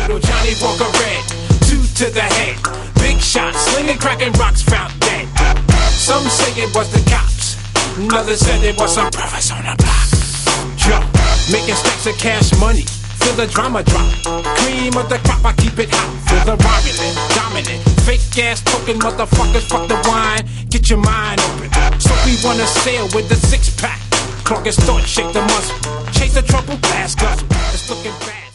little Johnny Walker Red, 2 to the head. Big shots, slinging, cracking rocks, found dead. Some say it was the cops, others said it was some brothers on the block. Yo, making stacks of cash money, feel the drama drop. Cream of the crop, I keep it hot. Feel the Romulan, dominant, fake ass token motherfuckers, fuck the wine, get your mind open. So we wanna sail with the 6-pack. Clock is thought, shake the muscle, chase the trouble, blast guzzle. It's looking bad.